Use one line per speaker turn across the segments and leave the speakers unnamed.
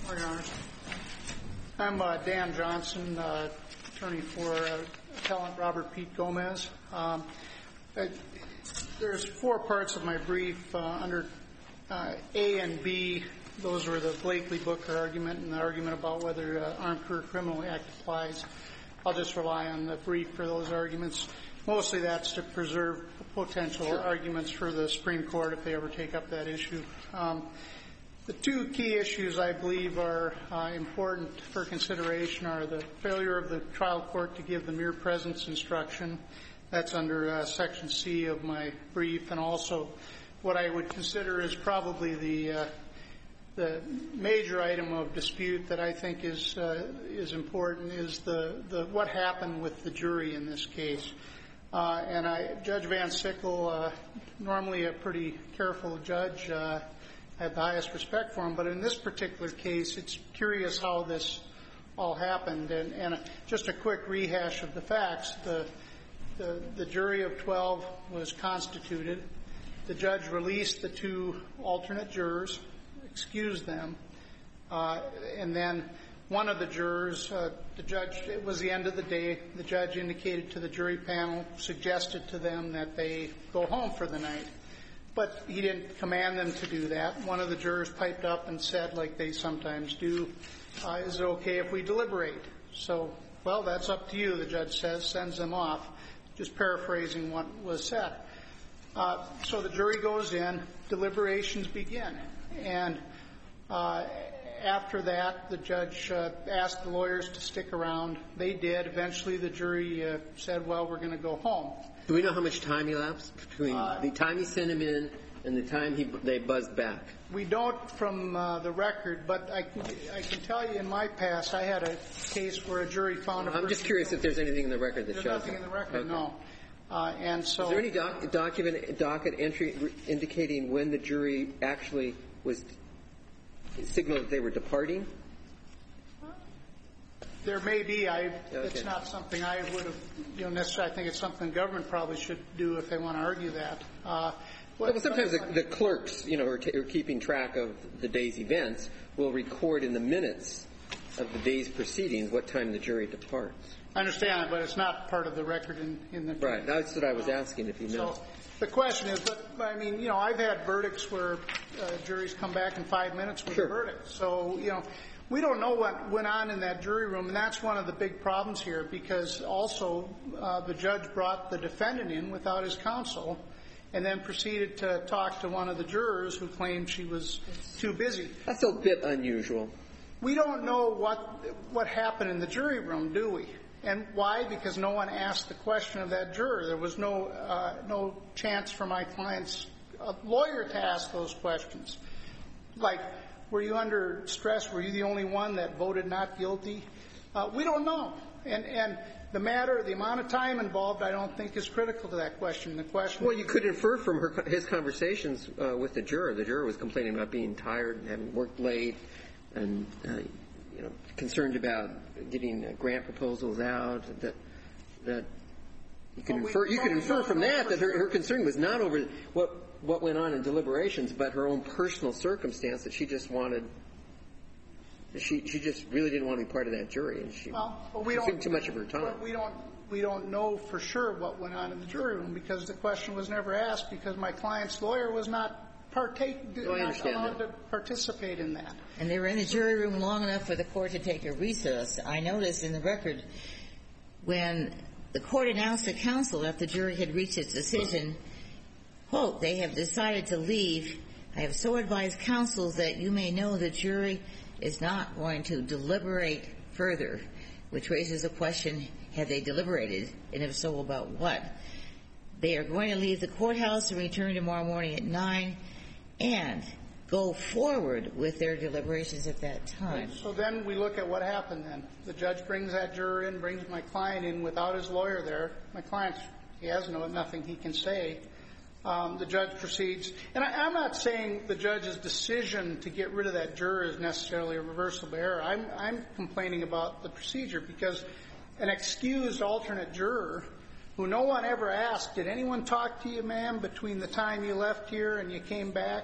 Morning, Your Honors. I'm Dan Johnson, attorney for appellant Robert Pete Gomez. There's four parts of my brief. Under A and B, those were the Blakely-Booker argument and the argument about whether Armed Career Criminal Act applies. I'll just rely on the brief for those arguments. Mostly that's to preserve potential arguments for the Supreme Court if they ever take up that issue. The two key issues I believe are important for consideration are the failure of the trial court to give the mere presence instruction. That's under Section C of my brief, and also what I would consider is probably the major item of dispute that I think is important is the what happened with the jury in this case. Judge Van Sickle, normally a pretty careful judge, had the highest respect for him, but in this particular case, it's curious how this all happened. And just a quick rehash of the facts: the jury of 12 was constituted. The judge released the two alternate jurors, excused them, and then one of the jurors, the judge, it was the end of the day, the judge indicated to the jury panel, suggested to them that they go home for the night. But he didn't command them to do that. One of the jurors piped up and said, like they sometimes do, is it okay if we deliberate? So, well, that's up to you, the judge says, sends them off, just paraphrasing what was said. So the jury goes in, deliberations begin. And after that, the judge asked the lawyers to stick around. They did. Eventually, the jury said, well, we're going to go home.
Do we know how much time elapsed between the time he sent him in and the time they buzzed back?
We don't from the record, but I can tell you in my past, I had a case where a jury found a person.
I'm just curious if there's anything in the record that shows that.
There's nothing in the record,
okay.
No. And so,
is there any docket entry indicating when the jury actually was signaled that they were departing?
There may be. It's not something I would have, necessarily. I think it's something the government probably should do if they want to argue that.
Well, sometimes the clerks, who are keeping track of the day's events, will record in the minutes of the day's proceedings what time the jury departs.
I understand, but it's not part of the record in the.
Right. That's what I was asking, if you know.
So the question is, I've had verdicts where juries come back in 5 minutes with a verdict. So, we don't know what went on in that jury room, and that's one of the big problems here, because also the judge brought the defendant in without his counsel and then proceeded to talk to one of the jurors who claimed she was too busy.
That's a bit unusual.
We don't know what happened in the jury room, do we? And why? Because no one asked the question of that juror. There was no chance for my client's lawyer to ask those questions. Like, were you under stress? Were you the only one that voted not guilty? We don't know. And the amount of time involved, I don't think is critical to that question. The question.
Well, you could infer from his conversations with the juror. The juror was complaining about being tired and having worked late, and concerned about getting grant proposals out. That you can infer from that her concern was not over what went on in deliberations, but her own personal circumstance, that she just wanted. She just really didn't want to be part of that jury, and she consumed too much of her time.
We don't know for sure what went on in the jury room, because the question was never asked, because my client's lawyer was not allowed to participate in that.
And they were in the jury room long enough for the court to take a recess. I noticed in the record when the court announced to counsel that the jury had reached its decision, quote, "They have decided to leave. I have so advised counsel that you may know the jury is not going to deliberate further," which raises the question, have they deliberated, and if so, about what? They are going to leave the courthouse and return tomorrow morning at 9 and go forward with their deliberations at that time.
So then we look at what happened then. The judge brings that juror in, brings my client in without his lawyer there. My client, he has nothing he can say. The judge proceeds. And I'm not saying the judge's decision to get rid of that juror is necessarily a reversible error. I'm complaining about the procedure, because an excused alternate juror who no one ever asked, did anyone talk to you, ma'am, between the time you left here and you came back?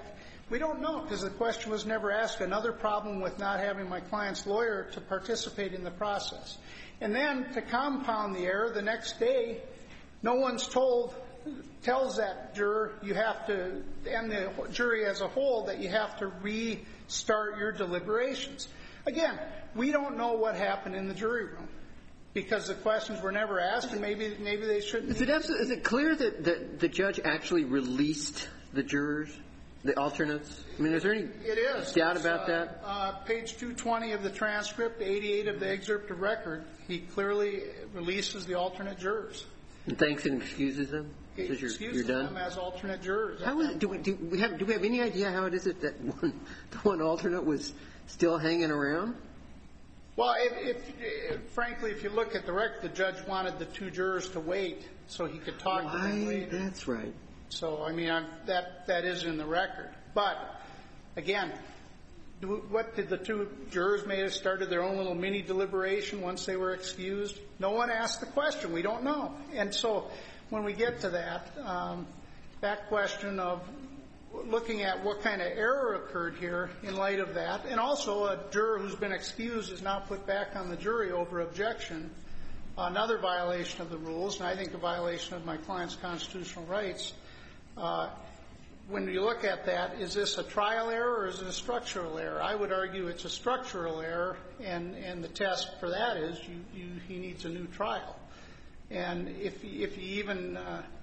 We don't know, because the question was never asked. Another problem with not having my client's lawyer to participate in the process. And then, to compound the error, the next day, no one's tells that juror you have to, and the jury as a whole, that you have to restart your deliberations. Again, we don't know what happened in the jury room, because the questions were never asked, and maybe they shouldn't.
Is it clear that the judge actually released the jurors, the alternates? I mean, is there any doubt about that?
Page 220 of the transcript, 88 of the excerpt of record, he clearly releases the alternate jurors.
And thanks and excuses them?
Excuses them as alternate jurors.
How is it, do we have any idea how it is that the one alternate was still hanging around?
Well, frankly, if you look at the record, the judge wanted the two jurors to wait so he could talk to them later.
That's right.
So, I mean, that is in the record. But, again, what did the two jurors may have started their own little mini deliberation once they were excused? No one asked the question. We don't know. And so when we get to that question of looking at what kind of error occurred here in light of that, and also a juror who's been excused is now put back on the jury over objection, another violation of the rules, and I think a violation of my client's constitutional rights. When you look at that, is this a trial error or is it a structural error? I would argue it's a structural error, and the test for that is he needs a new trial. And if you even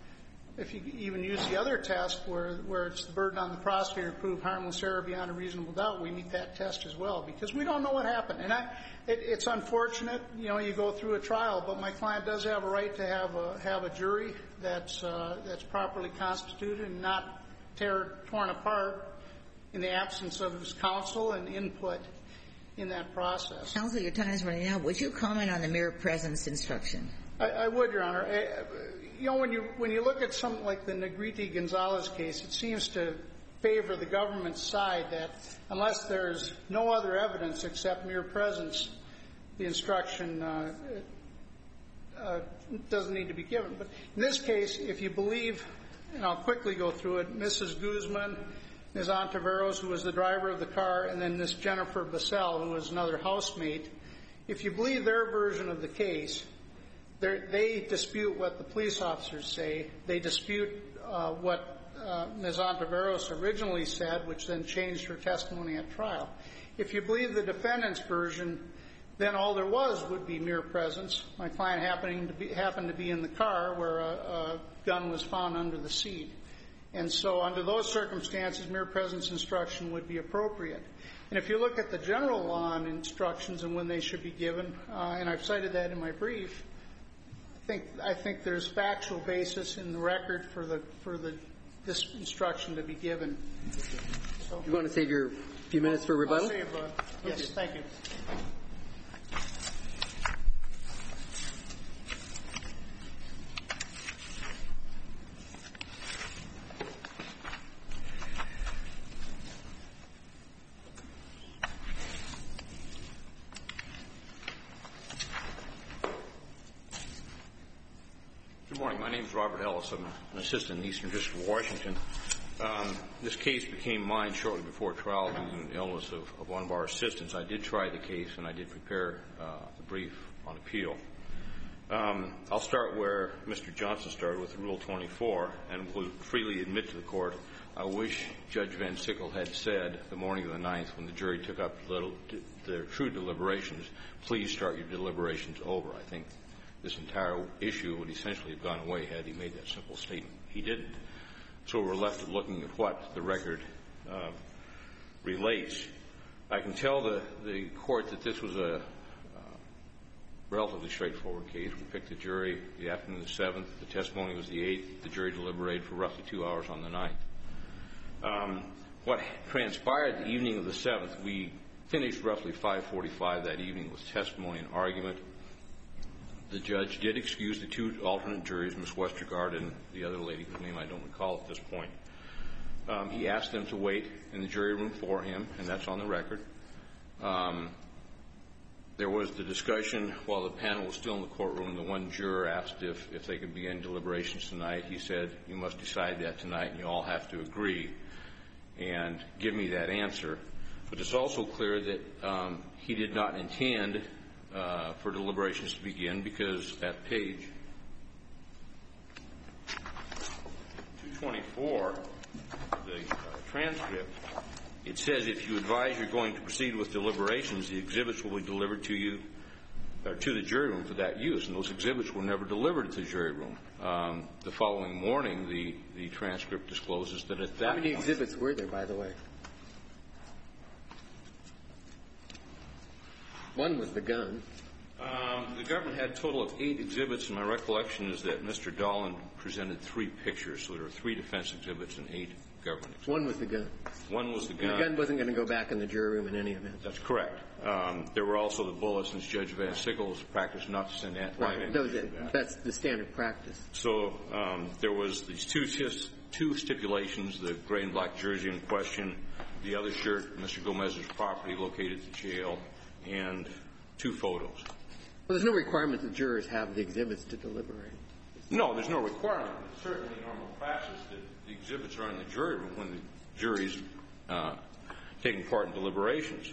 use the other test where it's the burden on the prosecutor to prove harmless error beyond a reasonable doubt, we meet that test as well, because we don't know what happened. And it's unfortunate, you go through a trial, but my client does have a right to have a jury that's properly constituted and not torn apart in the absence of his counsel and input in that process.
Counsel, your time is running out. Would you comment on the mere presence instruction?
I would, Your Honor. When you look at something like the Negrete-Gonzalez case, it seems to favor the government's side that unless there's no other evidence except mere presence, the instruction doesn't need to be given. But in this case, if you believe, and I'll quickly go through it, Mrs. Guzman, Ms. Ontiveros, who was the driver of the car, and then Ms. Jennifer Bassell, who was another housemate, if you believe their version of the case, they dispute what the police officers say. They dispute what Ms. Ontiveros originally said, which then changed her testimony at trial. If you believe the defendant's version, then all there was would be mere presence. My client happened to be in the car where a gun was found under the seat. And so under those circumstances, mere presence instruction would be appropriate. And if you look at the general law on instructions and when they should be given, and I've cited that in my brief, I think there's factual basis in the record for this instruction to be given. So,
you want to save your few minutes for rebuttal?
Yes, thank you.
Good morning. My name is Robert Ellis. I'm an assistant in the Eastern District of Washington. This case became mine shortly before trial due to an illness of one of our assistants. I did try the case, and I did prepare the brief on appeal. I'll start where Mr. Johnson started with Rule 24, and will freely admit to the Court, I wish Judge Van Sickle had said the morning of the 9th when the jury took up their true deliberations, please start your deliberations over. I think this entire issue would essentially have gone away had he made that simple statement. He didn't. So we're left looking at what the record relates. I can tell the Court that this was a relatively straightforward case. We picked the jury the afternoon of the 7th. The testimony was the 8th. The jury deliberated for roughly 2 hours on the 9th. What transpired the evening of the 7th, we finished roughly 5:45 that evening with testimony and argument. The judge did excuse the two alternate juries, Ms. Westergaard and the other lady whose name I don't recall at this point. He asked them to wait in the jury room for him, and that's on the record. There was the discussion while the panel was still in the courtroom. The one juror asked if they could begin deliberations tonight. He said, you must decide that tonight, and you all have to agree. and give me that answer. But it's also clear that he did not intend for deliberations to begin, because at page 224, the transcript, it says, if you advise you're going to proceed with deliberations, the exhibits will be delivered to you, or to the jury room for that use. And those exhibits were never delivered to the jury room. The following morning, the transcript discloses that at that
How many
point,
exhibits were there, by the way? One was the gun.
The government had a total of 8 exhibits, and my recollection is that Mr. Dolan presented 3 pictures. So there were 3 defense exhibits and 8 government exhibits.
One was the gun.
One was the gun.
And the gun wasn't going to go back in the jury room in any event.
That's correct. There were also the bullets, since Judge Van Sickle's practice not to send that
Right. That's the standard practice.
So there was these 2 stipulations, the gray and black jersey in question, the other shirt, Mr. Gomez's property located at the jail, and 2 photos.
Well, there's no requirement that jurors have the exhibits to deliberate.
No, there's no requirement. It's certainly normal practice that the exhibits are in the jury room when the jury's taking part in deliberations.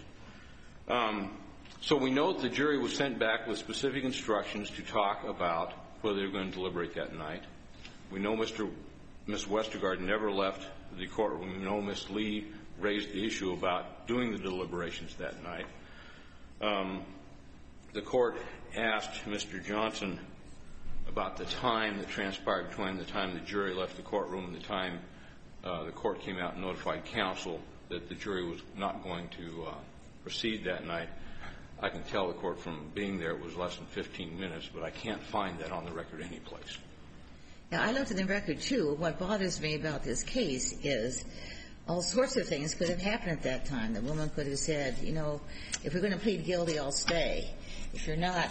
So we know that the jury was sent back with specific instructions to talk about whether they were going to deliberate that night. We know Miss Westergaard never left the courtroom. We know Miss Lee raised the issue about doing the deliberations that night. The court asked Mr. Johnson about the time that transpired between the time the jury left the courtroom and the time the court came out and notified counsel that the jury was not going to proceed that night. I can tell the court from being there it was less than 15 minutes, but I can't find that on the record anyplace.
Now, I looked at the record, too. What bothers me about this case is all sorts of things could have happened at that time. The woman could have said, you know, if you're going to plead guilty, I'll stay. If you're not,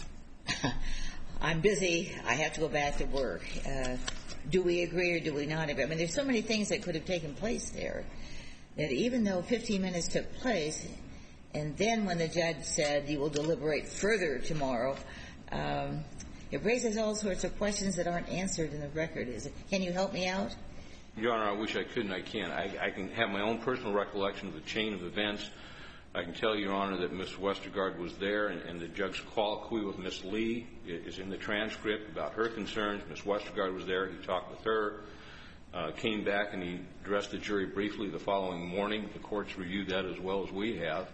I'm busy. I have to go back to work. Do we agree or do we not agree? I mean, there's so many things that could have taken place there that even though 15 minutes took place, and then when the judge said you will deliberate further tomorrow, it raises all sorts of questions that aren't answered in the record. Can you help me out?
Your Honor, I wish I could and I can't. I can have my own personal recollection of the chain of events. I can tell Your Honor that Miss Westergaard was there, and the judge's colloquy with Miss Lee is in the transcript about her concerns. Miss Westergaard was there. He talked with her, came back, and he addressed the jury briefly the following morning. The court's reviewed that as well as we have.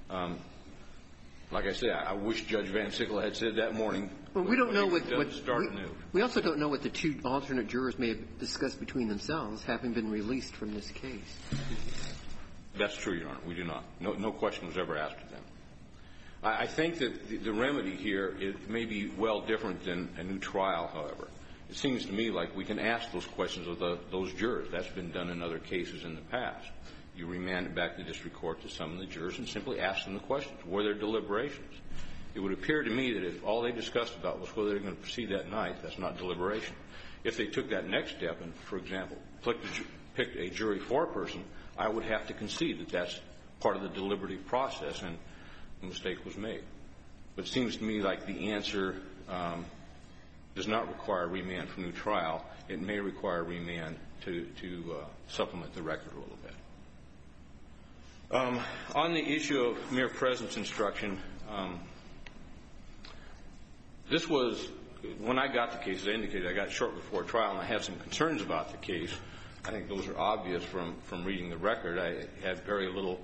Like I said, I wish Judge Van Sickle had said that morning.
Well, we don't know what
we
also don't know what the 2 alternate jurors may have discussed between themselves, having been released from this case.
That's true, Your Honor. We do not. No question was ever asked of them. I think that the remedy here may be well different than a new trial, however. It seems to me like we can ask those questions of those jurors. That's been done in other cases in the past. You remand it back to the district court to summon the jurors and simply ask them the questions. Were there deliberations? It would appear to me that if all they discussed about was whether they're going to proceed that night, that's not deliberation. If they took that next step and, for example, picked a jury foreperson, I would have to concede that that's part of the deliberative process and a mistake was made. But it seems to me like the answer does not require remand for new trial. It may require remand to supplement the record a little bit. On the issue of mere presence instruction, this was, when I got the case, as I indicated, I got it short before trial, and I had some concerns about the case. I think those are obvious from reading the record. I had very little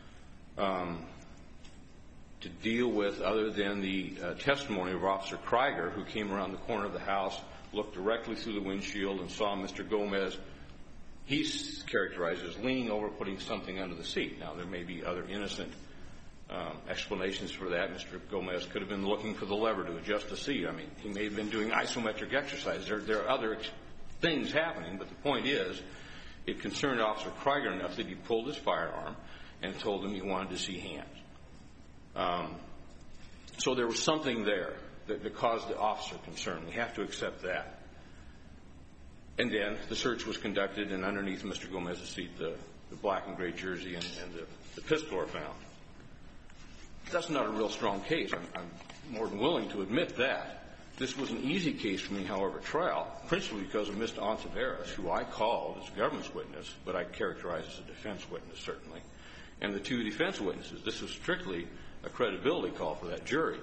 to deal with other than the testimony of Officer Krieger, who came around the corner of the house, looked directly through the windshield, and saw Mr. Gomez. He's characterized as leaning over, putting something under the seat. Now, there may be other innocent explanations for that. Mr. Gomez could have been looking for the lever to adjust the seat. I mean, he may have been doing isometric exercise. There are other things happening, but the point is, it concerned Officer Krieger enough that he pulled his firearm and told him he wanted to see hands. So there was something there that caused the officer concern. We have to accept that. And then the search was conducted, and underneath Mr. Gomez's seat, the black and gray jersey and the pistol are found. That's not a real strong case. I'm more than willing to admit that. This was an easy case for me, however, trial, principally because of Mr. Ontiveros, who I called as a government's witness, but I characterized as a defense witness, certainly, and the two defense witnesses. This was strictly a credibility call for that jury.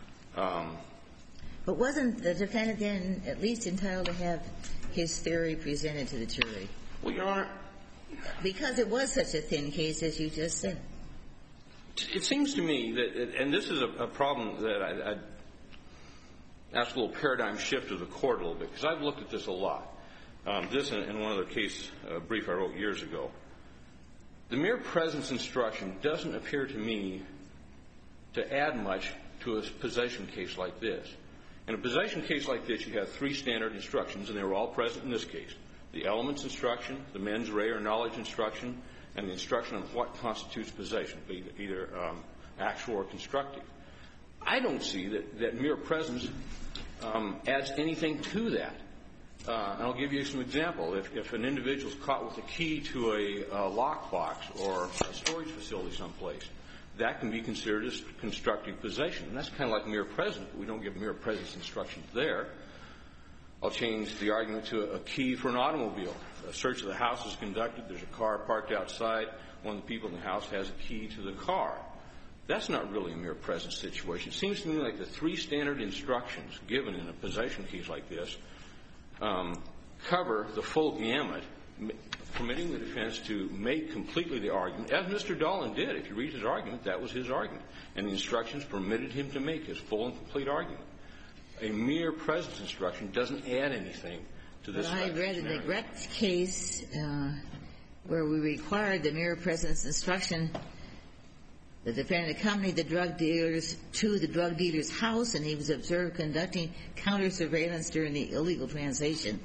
But wasn't the defendant then at least entitled to have his theory presented to the jury?
Well, Your Honor,
because it was such a thin case, as you just said.
it seems to me that, and this is a problem that I ask a little paradigm shift of the court a little bit, because I've looked at this a lot. This and one other case brief I wrote years ago. The mere presence instruction doesn't appear to me to add much to a possession case like this. In a possession case like this, you have three standard instructions, and they were all present in this case. The elements instruction, the mens rea or knowledge instruction, and the instruction on what constitutes possession, either actual or constructive. I don't see that mere presence adds anything to that. And I'll give you some example. If an individual is caught with a key to a lockbox or a storage facility someplace, that can be considered as constructive possession. And that's kind of like mere presence, but we don't give mere presence instructions there. I'll change the argument to a key for an automobile. A search of the house is conducted. There's a car parked outside. One of the people in the house has a key to the car. That's not really a mere presence situation. It seems to me like the three standard instructions given in a possession case like this cover the full gamut, permitting the defense to make completely the argument, as Mr. Dolan did. If you read his argument, that was his argument. And the instructions permitted him to make his full and complete argument. A mere presence instruction doesn't add anything to this.
But I read in the Gretz case where we required the mere presence instruction, the defendant accompanied the drug dealers to the drug dealer's house, and he was observed conducting counter surveillance during the illegal transaction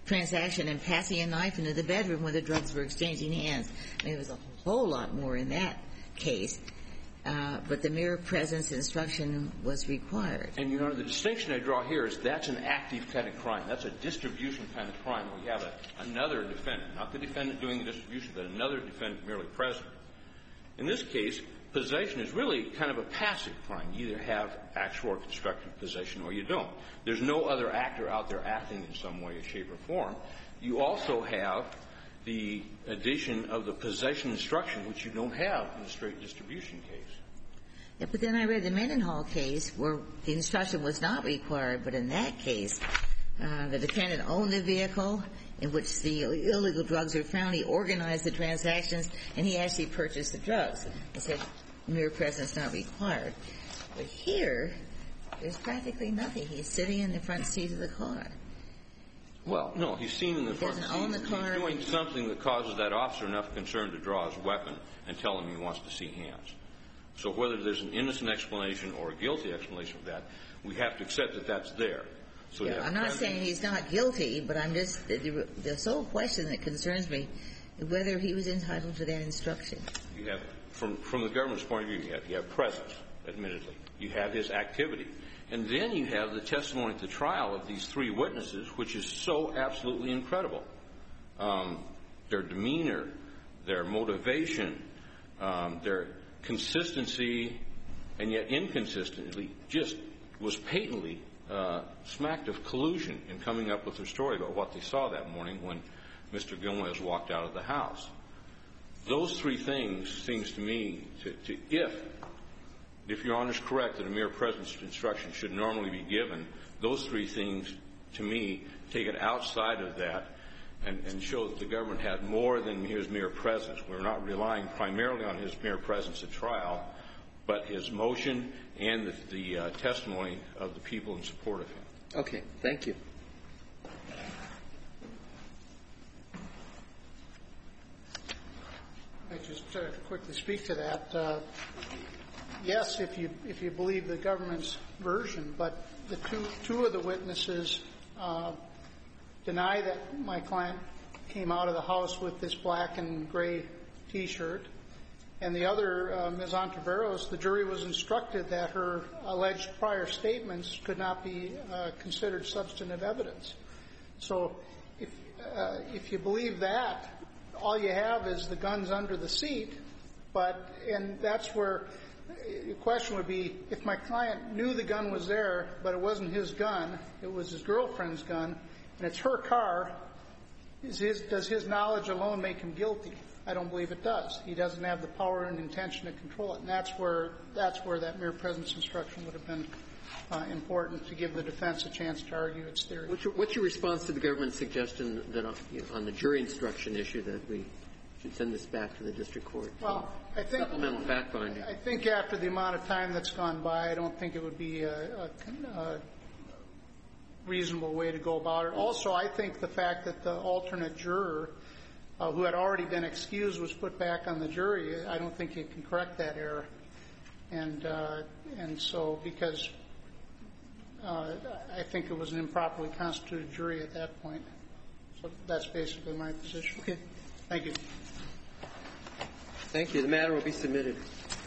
and passing a knife into the bedroom where the drugs were exchanging hands. I mean, there was a whole lot more in that case. But the mere presence instruction was required.
And, Your Honor, the distinction I draw here is that's an active kind of crime. That's a distribution kind of crime where you have another defendant, not the defendant doing the distribution, but another defendant merely present. In this case, possession is really kind of a passive crime. You either have actual or constructive possession or you don't. There's no other actor out there acting in some way, shape, or form. You also have the addition of the possession instruction, which you don't have in a straight distribution case.
Yeah, but then I read the Mendenhall case where the instruction was not required, but in that case, the defendant owned the vehicle in which the illegal drugs were found. He organized the transactions, and he actually purchased the drugs. He said mere presence not required. But here, there's practically nothing. He's sitting in the front seat of the car.
Well, no, he's seen in the front seat.
He doesn't own the car.
He's doing something that causes that officer enough concern to draw his weapon and tell him he wants to see hands. So whether there's an innocent explanation or a guilty explanation of that, we have to accept that that's there. So
yeah, I'm not saying he's not guilty, but I'm just the sole question that concerns me is whether he was entitled to that instruction.
You have, from the government's point of view, you have presence, admittedly. You have his activity. And then you have the testimony at the trial of these three witnesses, which is so absolutely incredible. Their demeanor, their motivation, their consistency, and yet inconsistently, just was patently smacked of collusion in coming up with their story about what they saw that morning when Mr. Gomez walked out of the house. Those three things seems to me if Your Honor is correct that a mere presence instruction should normally be given, those three things, to me, take it outside of that and show that the government had more than his mere presence. We're not relying primarily on his mere presence at trial, but his motion and the testimony of the people in support of him.
Okay. Thank you.
I just quickly speak to that. Yes, if you believe the government's version, but the two of the witnesses deny that my client came out of the house with this black and gray T-shirt. And the other, Ms. Ontiveros, the jury was instructed that her alleged prior statements could not be considered substantive evidence. So if you believe that, all you have is the guns under the seat. And that's where the question would be, if my client knew the gun was there, but it wasn't his gun, it was his girlfriend's gun, and it's her car, does his knowledge alone make him guilty? I don't believe it does. He doesn't have the power and intention to control it. And that's where that mere presence instruction would have been important, to give the defense a chance to argue its theory.
What's your response to the government's suggestion that on the jury instruction issue that we should send this back to the district court?
Well, I think
supplemental fact-finding.
I think after the amount of time that's gone by, I don't think it would be a reasonable way to go about it. Also, I think the fact that the alternate juror, who had already been excused, was put back on the jury, I don't think you can correct that error. And so, because I think it was an improperly constituted jury at that point. So that's basically my position.
Okay.
Thank you.
Thank you. The matter will be submitted.